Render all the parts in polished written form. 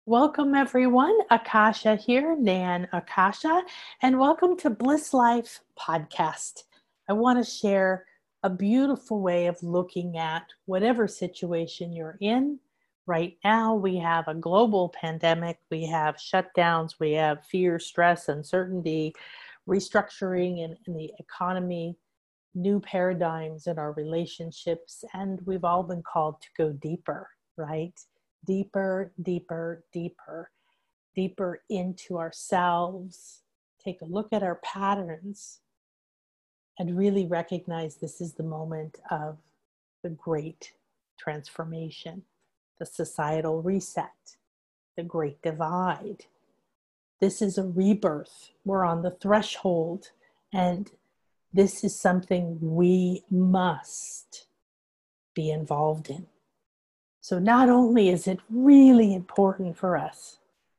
Welcome everyone, Akasha here, Nan Akasha, and welcome to Bliss Life Podcast. I want to share a beautiful way of looking at whatever situation you're in. Right now, we have a global pandemic, we have shutdowns, we have fear, stress, uncertainty, restructuring in the economy, new paradigms in our relationships, and we've all been called to go deeper, right? Deeper, deeper, deeper, deeper into ourselves. Take a look at our patterns and really recognize this is the moment of the great transformation, the societal reset, the great divide. This is a rebirth. We're on the threshold, and this is something we must be involved in. So not only is it really important for us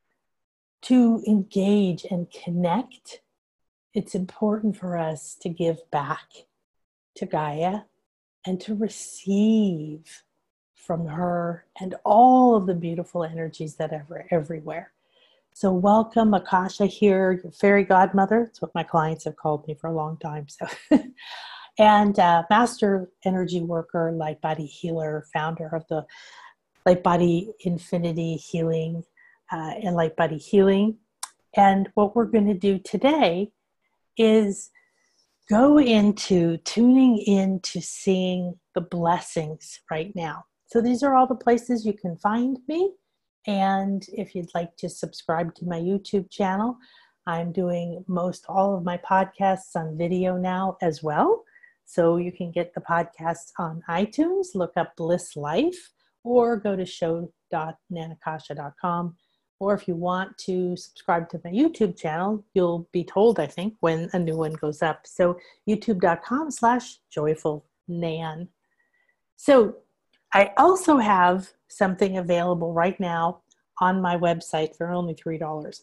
to engage and connect, it's important for us to give back to Gaia and to receive from her and all of the beautiful energies that are everywhere. So welcome, Akasha here, your fairy godmother. It's what my clients have called me for a long time. So, and master energy worker, light body healer, founder of the Light Body Infinity Healing and Light Body Healing. And what we're going to do today is go into tuning into seeing the blessings right now. So these are all the places you can find me. And if you'd like to subscribe to my YouTube channel, I'm doing most all of my podcasts on video now as well. So you can get the podcasts on iTunes, look up Bliss Life, or go to show.nanakasha.com. Or if you want to subscribe to my YouTube channel, you'll be told, I think, when a new one goes up. So youtube.com/joyfulnan. So I also have something available right now on my website for only $3.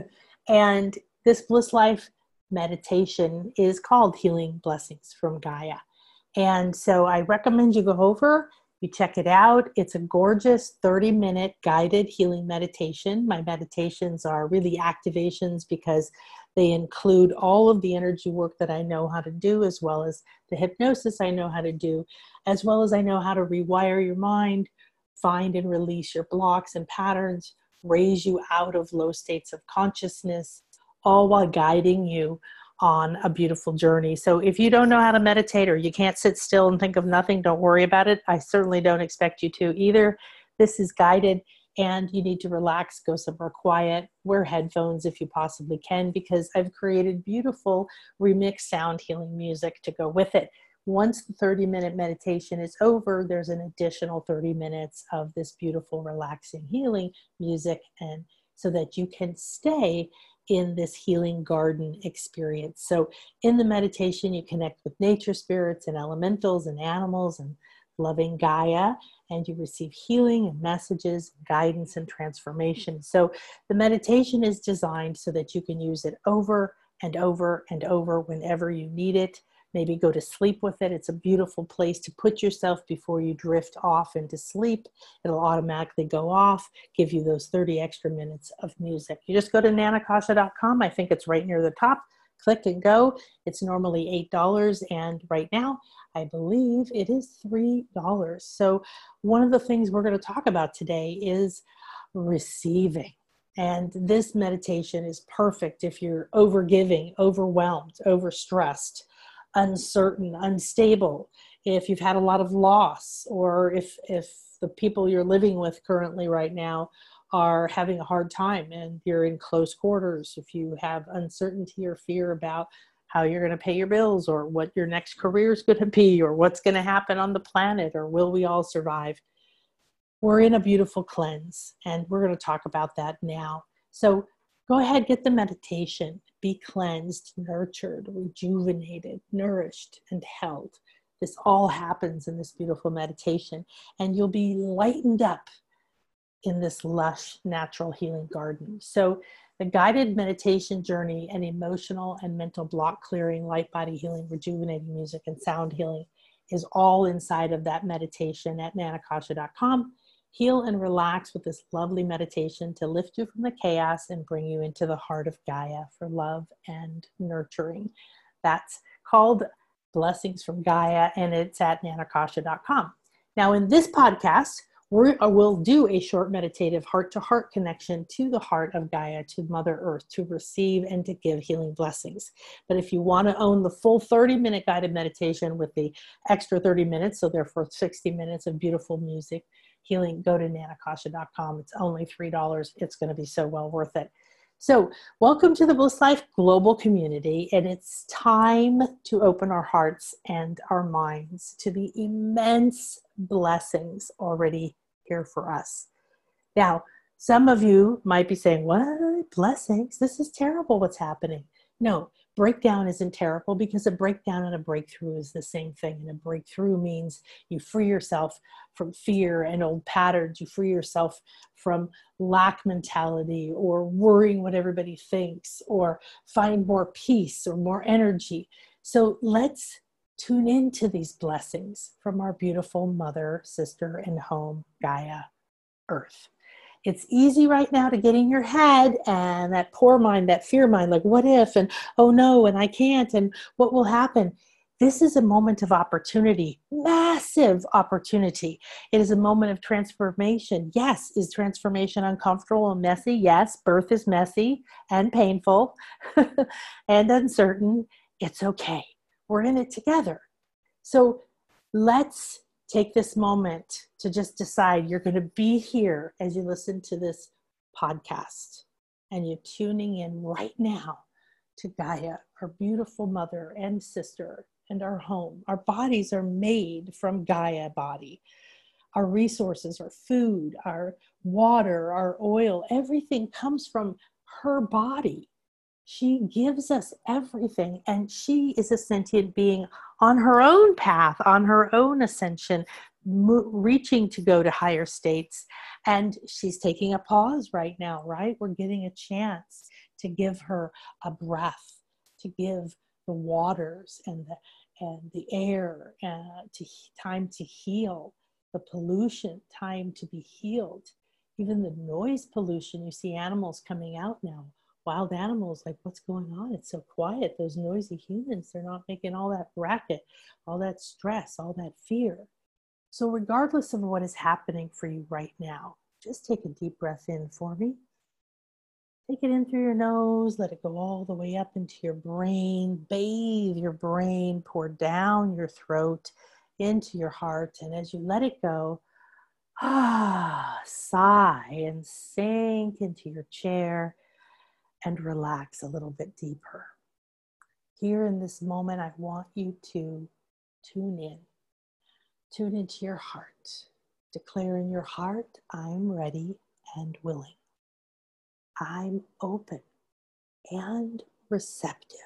And this Bliss Life meditation is called Healing Blessings from Gaia. And so I recommend you go over, you check it out. It's a gorgeous 30-minute guided healing meditation. My meditations are really activations because they include all of the energy work that I know how to do, as well as the hypnosis I know how to do, as well as I know how to rewire your mind, find and release your blocks and patterns, raise you out of low states of consciousness, all while guiding you on a beautiful journey. So if you don't know how to meditate or you can't sit still and think of nothing, don't worry about it. I certainly don't expect you to either. This is guided and you need to relax, go somewhere quiet, wear headphones if you possibly can, because I've created beautiful remixed sound healing music to go with it. Once the 30-minute meditation is over, there's an additional 30 minutes of this beautiful, relaxing, healing music, and so that you can stay in this healing garden experience. So in the meditation, you connect with nature spirits and elementals and animals and loving Gaia, and you receive healing and messages, guidance and transformation. So the meditation is designed so that you can use it over and over and over whenever you need it. Maybe go to sleep with it. It's a beautiful place to put yourself before you drift off into sleep. It'll automatically go off, give you those 30 extra minutes of music. You just go to nanakasha.com. I think it's right near the top. Click and go. It's normally $8, and right now I believe it is $3. So one of the things we're going to talk about today is receiving. And this meditation is perfect if you're overgiving, overwhelmed, overstressed, uncertain, unstable, if you've had a lot of loss, or if the people you're living with currently right now are having a hard time and you're in close quarters, if you have uncertainty or fear about how you're going to pay your bills, or what your next career is going to be, or what's going to happen on the planet, or will we all survive? We're in a beautiful cleanse, and we're going to talk about that now. So go ahead, get the meditation, be cleansed, nurtured, rejuvenated, nourished, and held. This all happens in this beautiful meditation, and you'll be lightened up in this lush, natural healing garden. So the guided meditation journey and emotional and mental block clearing, light body healing, rejuvenating music, and sound healing is all inside of that meditation at nanakasha.com. heal and relax with this lovely meditation to lift you from the chaos and bring you into the heart of Gaia for love and nurturing. That's called Blessings from Gaia, and it's at nanakasha.com. Now, in this podcast, we'll do a short meditative heart-to-heart connection to the heart of Gaia, to Mother Earth, to receive and to give healing blessings. But if you want to own the full 30-minute guided meditation with the extra 30 minutes, so therefore 60 minutes of beautiful music, healing, go to nanakasha.com. It's only $3. It's going to be so well worth it. So welcome to the Bliss Life Global Community, and it's time to open our hearts and our minds to the immense blessings already here for us. Now, some of you might be saying, what? Blessings? This is terrible what's happening. No, breakdown isn't terrible, because a breakdown and a breakthrough is the same thing. And a breakthrough means you free yourself from fear and old patterns. You free yourself from lack mentality or worrying what everybody thinks, or find more peace or more energy. So let's tune into these blessings from our beautiful mother, sister, and home, Gaia, Earth. It's easy right now to get in your head and that poor mind, that fear mind, like what if, and oh no, and I can't, and what will happen? This is a moment of opportunity, massive opportunity. It is a moment of transformation. Yes, is transformation uncomfortable and messy? Yes, birth is messy and painful and uncertain. It's okay. We're in it together. So let's take this moment to just decide you're going to be here as you listen to this podcast, and you're tuning in right now to Gaia, our beautiful mother and sister, and our home. Our bodies are made from Gaia body. Our resources, our food, our water, our oil, everything comes from her body. She gives us everything, and she is a sentient being on her own path, on her own ascension, reaching to go to higher states. And she's taking a pause right now, right? We're getting a chance to give her a breath, to give the waters and the air time to heal, the pollution time to be healed, even the noise pollution. You see animals coming out now. Wild animals, like, what's going on? It's so quiet. Those noisy humans, they're not making all that racket, all that stress, all that fear. So regardless of what is happening for you right now, just take a deep breath in for me. Take it in through your nose, let it go all the way up into your brain, bathe your brain, pour down your throat into your heart. And as you let it go, sigh and sink into your chair and relax a little bit deeper. Here in this moment, I want you to tune in. Tune into your heart. Declare in your heart, I'm ready and willing. I'm open and receptive.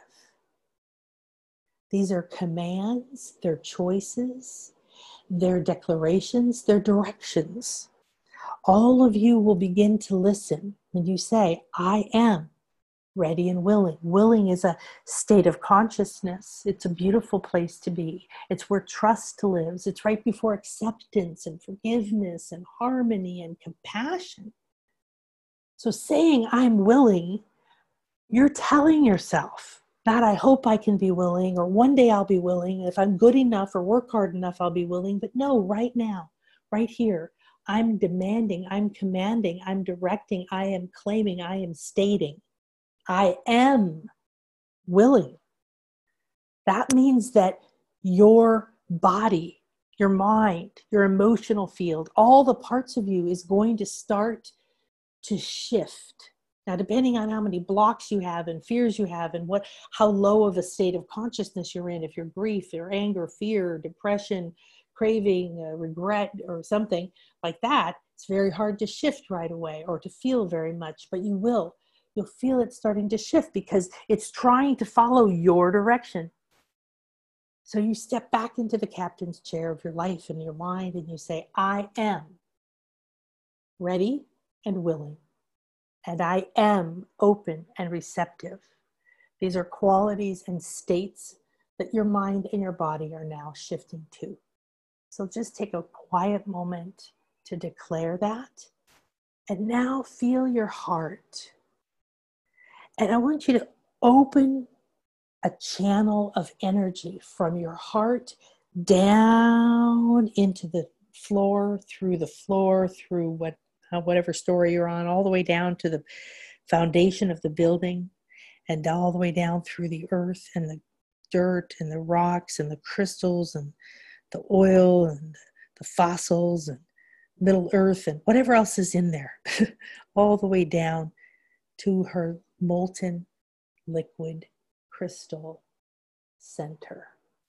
These are commands, they're choices, they're declarations, they're directions. All of you will begin to listen when you say, I am ready and willing. Willing is a state of consciousness. It's a beautiful place to be. It's where trust lives. It's right before acceptance and forgiveness and harmony and compassion. So saying I'm willing, you're telling yourself that I hope I can be willing, or one day I'll be willing. If I'm good enough or work hard enough, I'll be willing. But no, right now, right here, I'm demanding, I'm commanding, I'm directing, I am claiming, I am stating. I am willing. That means that your body, your mind, your emotional field, all the parts of you is going to start to shift. Now, depending on how many blocks you have and fears you have and how low of a state of consciousness you're in, if you're grief or anger, fear, depression, craving, regret, or something like that, it's very hard to shift right away or to feel very much, but you will. You'll feel it starting to shift because it's trying to follow your direction. So you step back into the captain's chair of your life and your mind and you say, I am ready and willing. And I am open and receptive. These are qualities and states that your mind and your body are now shifting to. So just take a quiet moment to declare that. And now feel your heart. And I want you to open a channel of energy from your heart down into the floor, through whatever story you're on, all the way down to the foundation of the building, and all the way down through the earth and the dirt and the rocks and the crystals and the oil and the fossils and Middle Earth and whatever else is in there, all the way down to her molten liquid crystal center.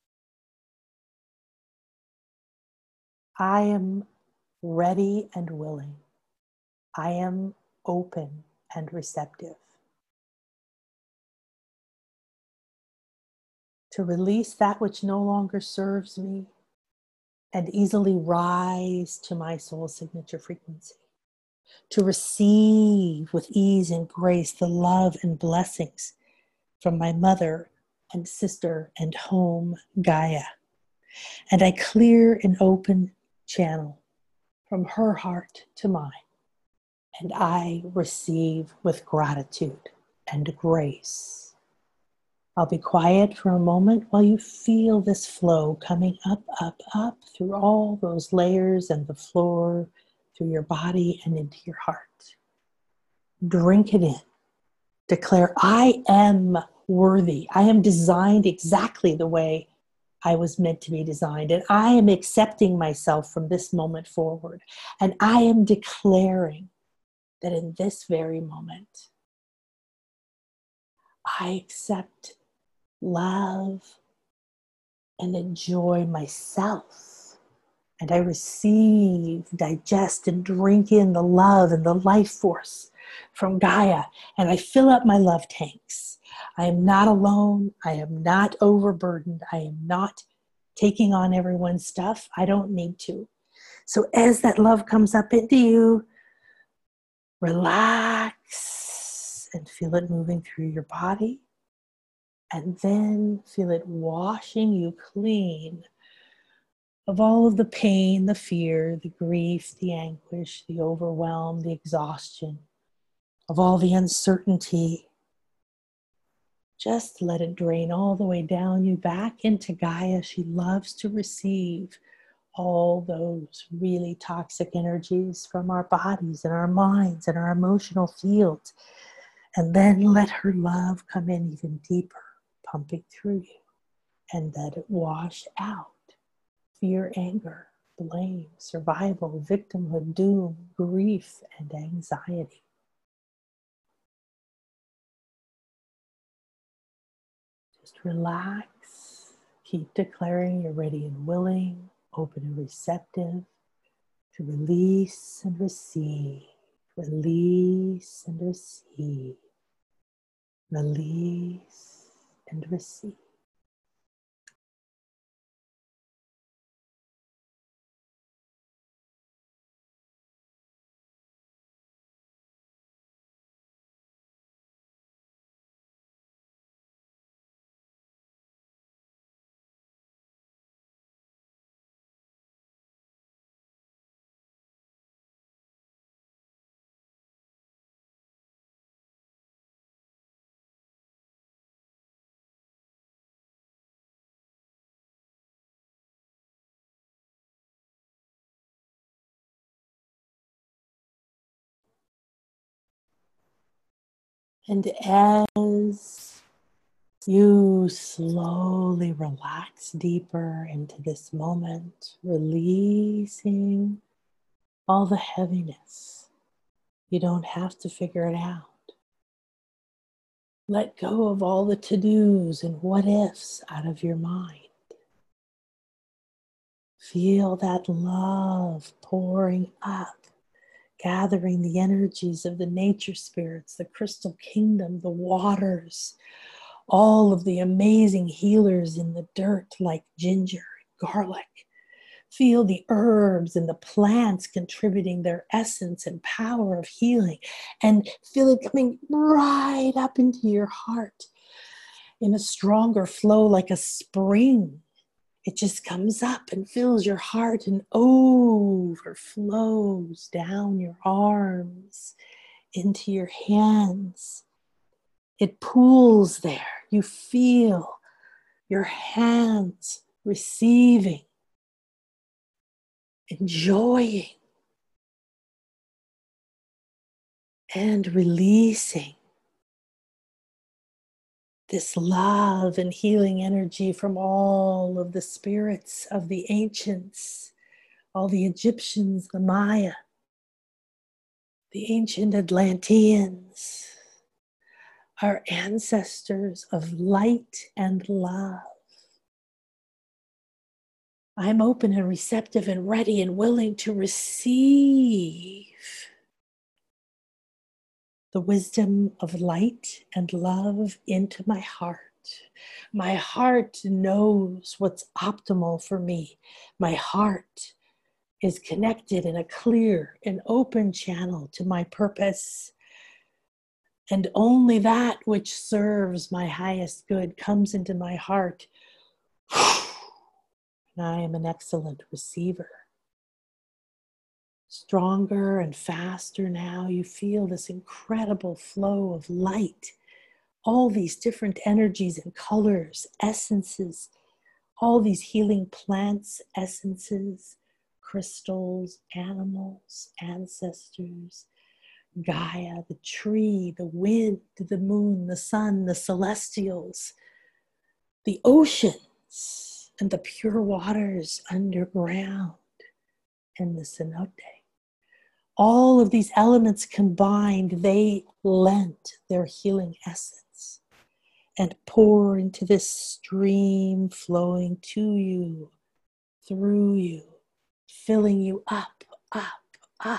I am ready and willing. I am open and receptive to release that which no longer serves me and easily rise to my soul signature frequency, to receive with ease and grace the love and blessings from my mother and sister and home, Gaia. And I clear an open channel from her heart to mine, and I receive with gratitude and grace. I'll be quiet for a moment while you feel this flow coming up, up, up through all those layers and the floor, through your body and into your heart. Drink it in. Declare, I am worthy. I am designed exactly the way I was meant to be designed. And I am accepting myself from this moment forward. And I am declaring that in this very moment, I accept, love, and enjoy myself. And I receive, digest, and drink in the love and the life force from Gaia. And I fill up my love tanks. I am not alone. I am not overburdened. I am not taking on everyone's stuff. I don't need to. So as that love comes up into you, relax and feel it moving through your body. And then feel it washing you clean of all of the pain, the fear, the grief, the anguish, the overwhelm, the exhaustion, of all the uncertainty. Just let it drain all the way down you back into Gaia. She loves to receive all those really toxic energies from our bodies and our minds and our emotional fields. And then let her love come in even deeper, pumping through you, and let it wash out fear, anger, blame, survival, victimhood, doom, grief, and anxiety. Just relax. Keep declaring you're ready and willing, open and receptive to release and receive, release and receive, release and receive. And as you slowly relax deeper into this moment, releasing all the heaviness, you don't have to figure it out. Let go of all the to-dos and what-ifs out of your mind. Feel that love pouring up, gathering the energies of the nature spirits, the crystal kingdom, the waters, all of the amazing healers in the dirt like ginger and garlic. Feel the herbs and the plants contributing their essence and power of healing, and feel it coming right up into your heart in a stronger flow like a spring It just comes up and fills your heart and overflows down your arms into your hands. It pools there. You feel your hands receiving, enjoying, and releasing this love and healing energy from all of the spirits of the ancients, all the Egyptians, the Maya, the ancient Atlanteans, our ancestors of light and love. I'm open and receptive and ready and willing to receive the wisdom of light and love into my heart. My heart knows what's optimal for me. My heart is connected in a clear and open channel to my purpose. And only that which serves my highest good comes into my heart. And I am an excellent receiver. Stronger and faster now, you feel this incredible flow of light, all these different energies and colors, essences, all these healing plants, essences, crystals, animals, ancestors, Gaia, the tree, the wind, the moon, the sun, the celestials, the oceans, and the pure waters underground, and the cenote. All of these elements combined, they lent their healing essence and pour into this stream flowing to you, through you, filling you up, up, up.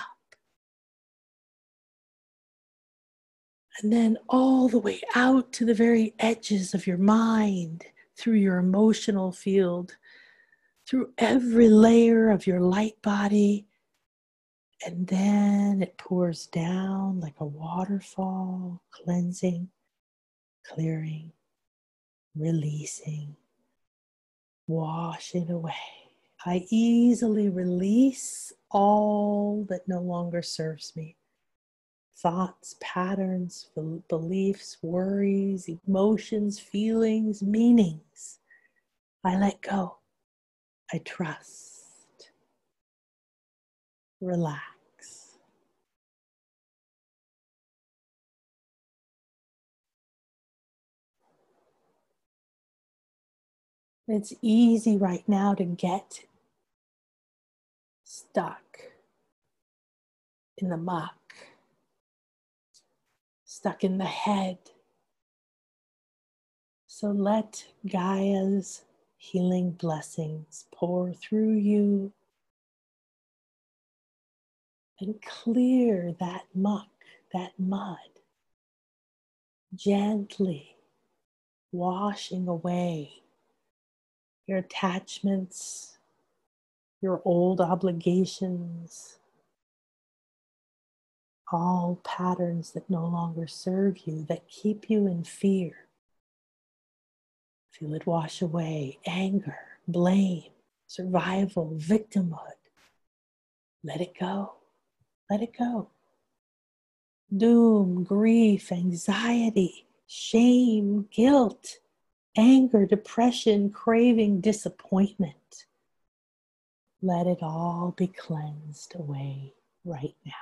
And then all the way out to the very edges of your mind, through your emotional field, through every layer of your light body. And then it pours down like a waterfall, cleansing, clearing, releasing, washing away. I easily release all that no longer serves me. Thoughts, patterns, beliefs, worries, emotions, feelings, meanings. I let go. I trust. Relax. It's easy right now to get stuck in the muck, stuck in the head. So let Gaia's healing blessings pour through you and clear that muck, that mud, gently washing away your attachments, your old obligations, all patterns that no longer serve you, that keep you in fear. Feel it wash away anger, blame, survival, victimhood. Let it go. Let it go. Doom, grief, anxiety, shame, guilt, anger, depression, craving, disappointment. Let it all be cleansed away right now.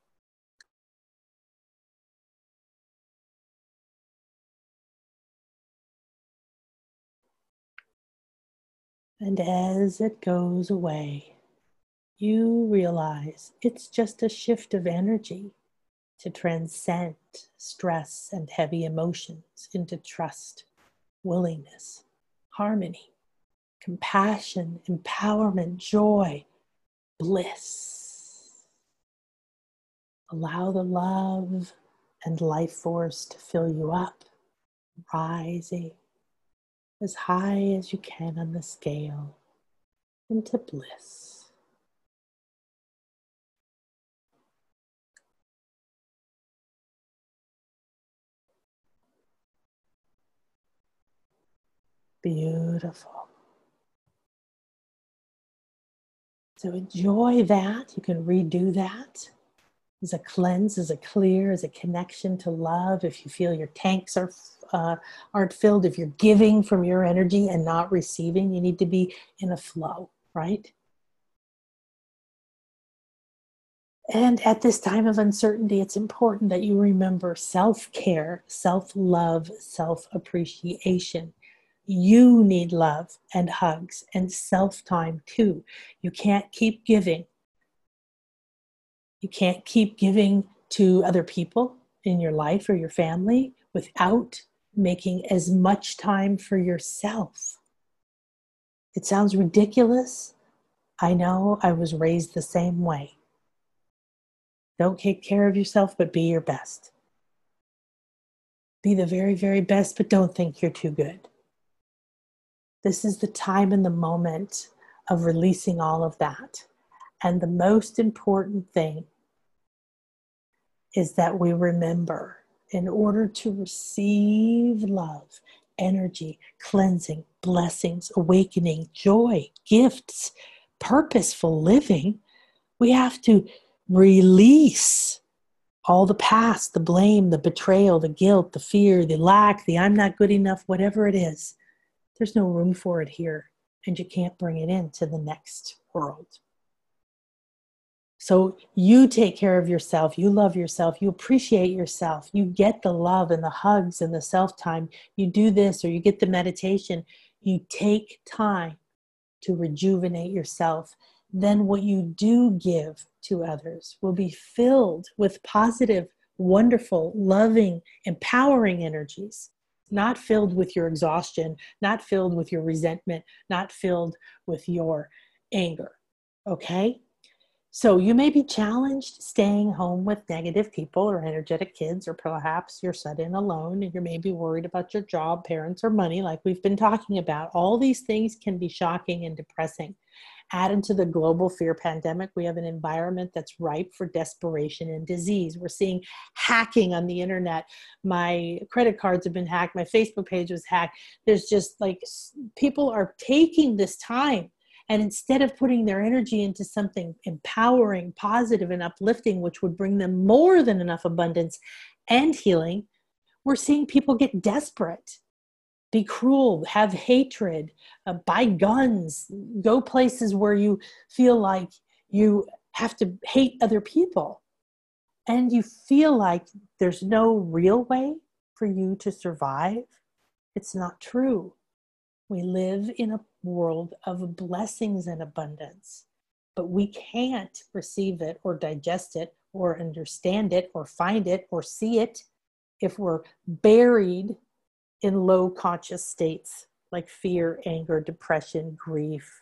And as it goes away, you realize it's just a shift of energy to transcend stress and heavy emotions into trust, willingness, harmony, compassion, empowerment, joy, bliss. Allow the love and life force to fill you up, rising as high as you can on the scale into bliss. Beautiful. So enjoy that. You can redo that as a cleanse, as a clear, as a connection to love. If you feel your tanks aren't filled, if you're giving from your energy and not receiving, you need to be in a flow, right? And at this time of uncertainty, it's important that you remember self-care, self-love, self-appreciation. You need love and hugs and self-time too. You can't keep giving. You can't keep giving to other people in your life or your family without making as much time for yourself. It sounds ridiculous. I know, I was raised the same way. Don't take care of yourself, but be your best. Be the very, very best, but don't think you're too good. This is the time and the moment of releasing all of that. And the most important thing is that we remember, in order to receive love, energy, cleansing, blessings, awakening, joy, gifts, purposeful living, we have to release all the past, the blame, the betrayal, the guilt, the fear, the lack, the I'm not good enough, whatever it is. There's no room for it here, and you can't bring it into the next world. So you take care of yourself, you love yourself, you appreciate yourself, you get the love and the hugs and the self-time. You do this or you get the meditation, you take time to rejuvenate yourself. Then what you do give to others will be filled with positive, wonderful, loving, empowering energies, not filled with your exhaustion, not filled with your resentment, not filled with your anger. Okay? So you may be challenged staying home with negative people or energetic kids, or perhaps you're shut in alone and you may be worried about your job, parents, or money, like we've been talking about. All these things can be shocking and depressing. Added to the global fear pandemic, we have an environment that's ripe for desperation and disease. We're seeing hacking on the internet. My credit cards have been hacked. My Facebook page was hacked. There's just like people are taking this time, and instead of putting their energy into something empowering, positive, and uplifting, which would bring them more than enough abundance and healing, we're seeing people get desperate, be cruel, have hatred, buy guns, go places where you feel like you have to hate other people. And you feel like there's no real way for you to survive. It's not true. We live in a world of blessings and abundance, but we can't receive it or digest it or understand it or find it or see it if we're buried in low conscious states like fear, anger, depression, grief.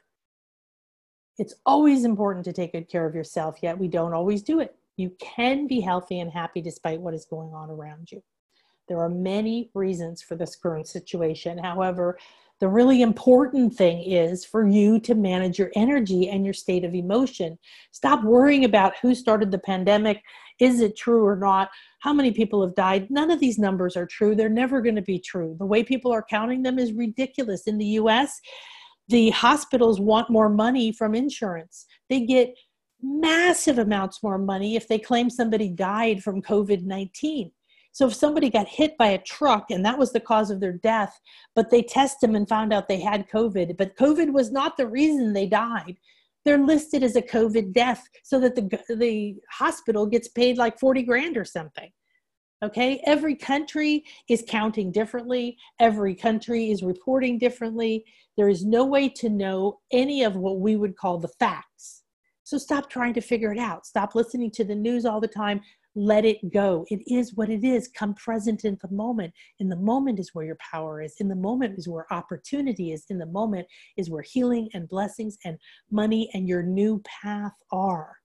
It's always important to take good care of yourself, yet we don't always do it. You can be healthy and happy despite what is going on around you. There are many reasons for this current situation. However, the really important thing is for you to manage your energy and your state of emotion. Stop worrying about who started the pandemic. Is it true or not? How many people have died? None of these numbers are true. They're never going to be true. The way people are counting them is ridiculous. In the US, the hospitals want more money from insurance. They get massive amounts more money if they claim somebody died from COVID-19. So if somebody got hit by a truck and that was the cause of their death, but they test them and found out they had COVID, but COVID was not the reason they died, they're listed as a COVID death so that the hospital gets paid like 40 grand or something. Okay, every country is counting differently. Every country is reporting differently. There is no way to know any of what we would call the facts. So stop trying to figure it out. Stop listening to the news all the time. Let it go. It is what it is. Come present in the moment. In the moment is where your power is. In the moment is where opportunity is. In the moment is where healing and blessings and money and your new path are.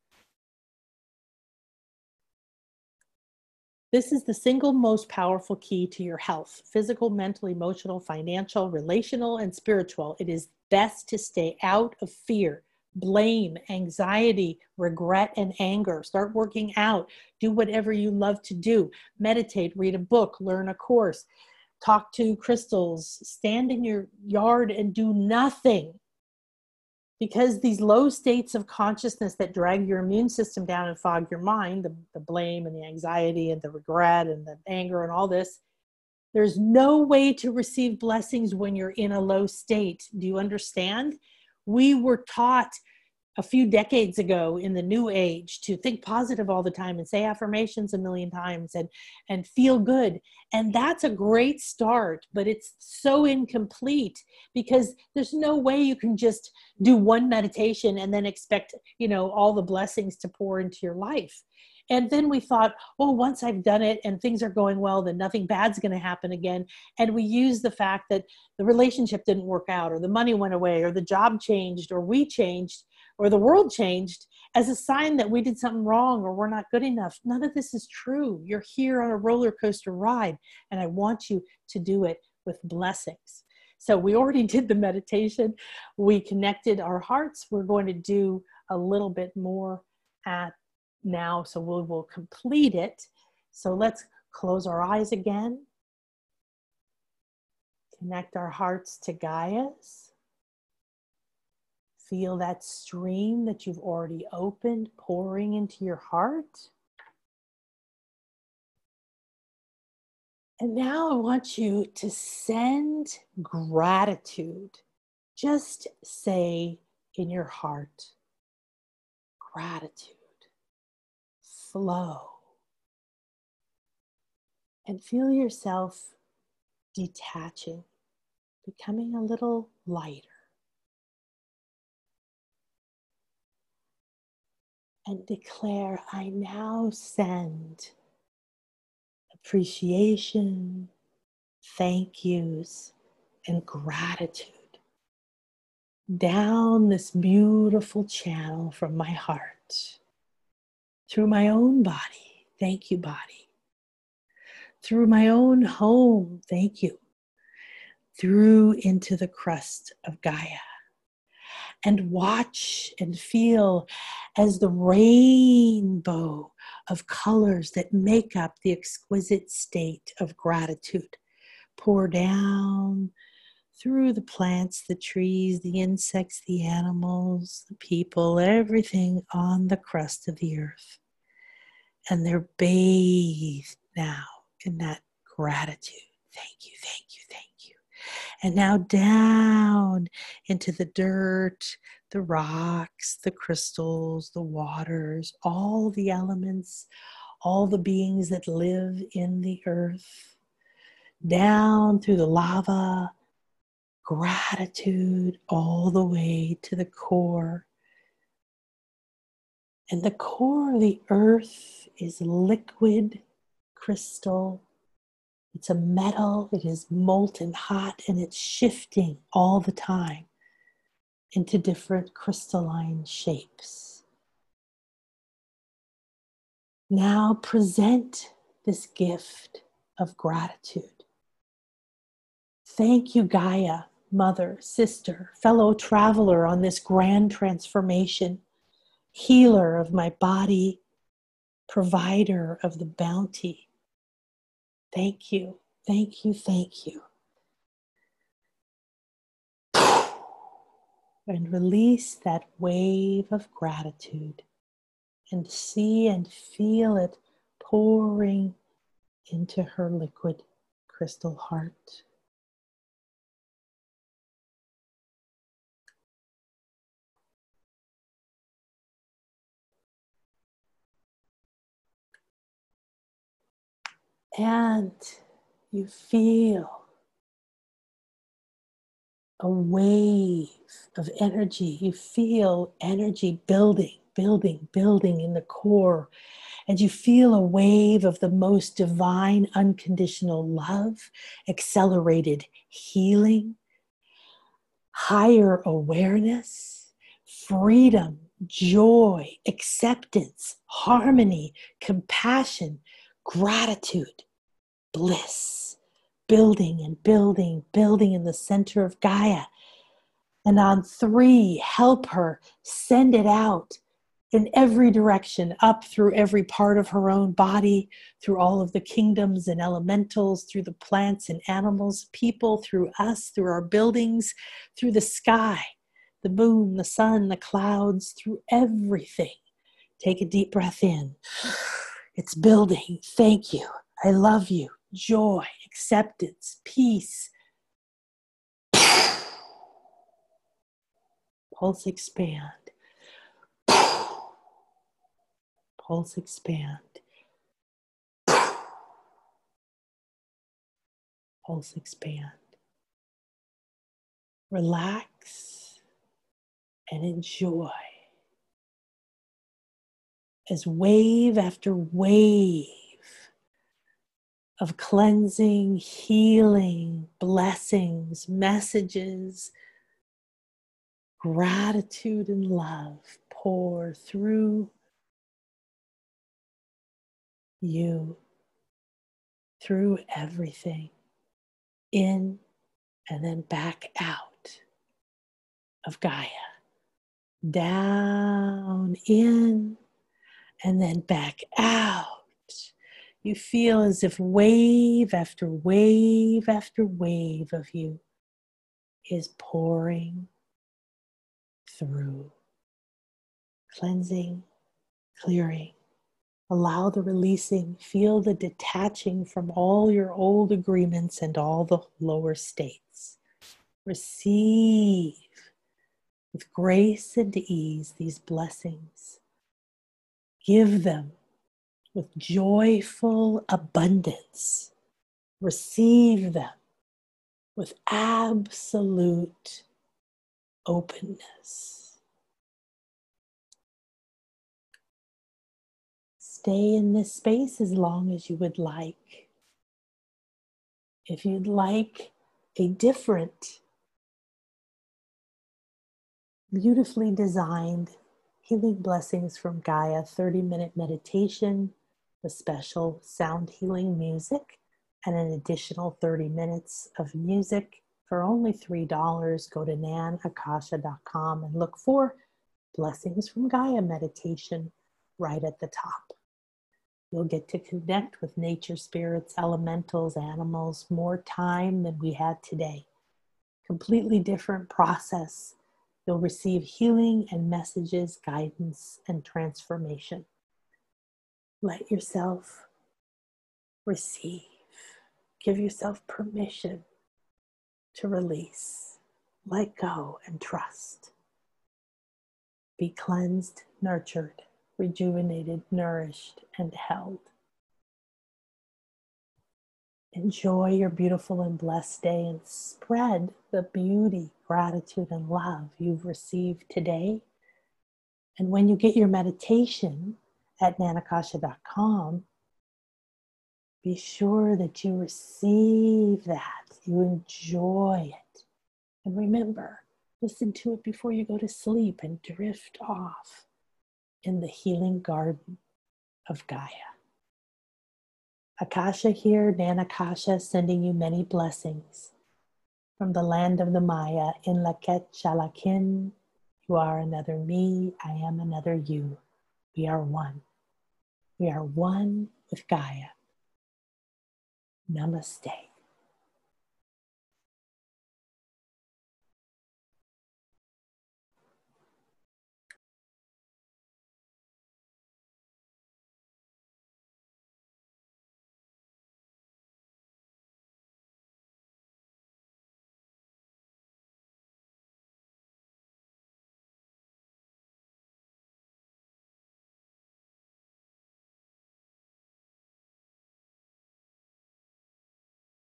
This is the single most powerful key to your health: physical, mental, emotional, financial, relational, and spiritual. It is best to stay out of fear, blame, anxiety, regret, and anger. Start working out. Do whatever you love to do. Meditate, read a book, learn a course, talk to crystals, stand in your yard and do nothing. because these low states of consciousness that drag your immune system down and fog your mind, the blame and the anxiety and the regret and the anger and all this, there's no way to receive blessings when you're in a low state. Do you understand? We were taught a few decades ago in the new age to think positive all the time and say affirmations a million times and feel good. And that's a great start, but it's so incomplete because there's no way you can just do one meditation and then expect, all the blessings to pour into your life. And then we thought, oh, once I've done it and things are going well, then nothing bad's going to happen again. And we use the fact that the relationship didn't work out, or the money went away, or the job changed, or we changed, or the world changed as a sign that we did something wrong or we're not good enough. None of this is true. You're here on a roller coaster ride, and I want you to do it with blessings. So we already did the meditation. We connected our hearts. We're going to do a little bit more now, so we will complete it. So let's close our eyes again. Connect our hearts to Gaia's. Feel that stream that you've already opened pouring into your heart. And now I want you to send gratitude. Just say in your heart, gratitude. Flow. And feel yourself detaching, becoming a little lighter. And declare, I now send appreciation, thank yous, and gratitude down this beautiful channel from my heart, through my own body, thank you, body, through my own home, thank you, through into the crust of Gaia. And watch and feel as the rainbow of colors that make up the exquisite state of gratitude pour down through the plants, the trees, the insects, the animals, the people, everything on the crust of the earth. And they're bathed now in that gratitude. Thank you, thank you, thank you. And now down into the dirt, the rocks, the crystals, the waters, all the elements, all the beings that live in the earth, down through the lava, gratitude all the way to the core. And the core of the earth is liquid crystal. It's a metal, it is molten hot, and it's shifting all the time into different crystalline shapes. Now present this gift of gratitude. Thank you, Gaia, mother, sister, fellow traveler on this grand transformation, healer of my body, provider of the bounty. Thank you, thank you, thank you. And release that wave of gratitude and see and feel it pouring into her liquid crystal heart. And you feel a wave of energy. You feel energy building in the core. And you feel a wave of the most divine, unconditional love, accelerated healing, higher awareness, freedom, joy, acceptance, harmony, compassion, gratitude, bliss, building and building in the center of Gaia. And on 3, help her send it out in every direction, up through every part of her own body, through all of the kingdoms and elementals, through the plants and animals, people, through us, through our buildings, through the sky, the moon, the sun, the clouds, through everything. Take a deep breath in. It's building. Thank you. I love you. Joy, acceptance, peace. Pulse expand. Pulse expand. Pulse expand. Relax and enjoy as wave after wave of cleansing, healing, blessings, messages, gratitude and love pour through you, through everything, in and then back out of Gaia. Down, in, and then back out. You feel as if wave after wave after wave of you is pouring through, cleansing, clearing. Allow the releasing, feel the detaching from all your old agreements and all the lower states. Receive with grace and ease these blessings. Give them with joyful abundance. Receive them with absolute openness. Stay in this space as long as you would like. If you'd like a different, beautifully designed Healing Blessings from Gaia 30-minute meditation with special sound healing music and an additional 30 minutes of music for only $3, go to nanakasha.com and look for Blessings from Gaia meditation right at the top. You'll get to connect with nature, spirits, elementals, animals, more time than we had today. Completely different process. You'll receive healing and messages, guidance, and transformation. Let yourself receive. Give yourself permission to release, let go, and trust. Be cleansed, nurtured, rejuvenated, nourished, and held. Enjoy your beautiful and blessed day and spread the beauty, gratitude, and love you've received today. And when you get your meditation at nanakasha.com, be sure that you receive that, you enjoy it. And remember, listen to it before you go to sleep and drift off in the healing garden of Gaia. Akasha here, Nanakasha, sending you many blessings. From the land of the Maya, in Laket Shalakin, you are another me, I am another you. We are one. We are one with Gaia. Namaste.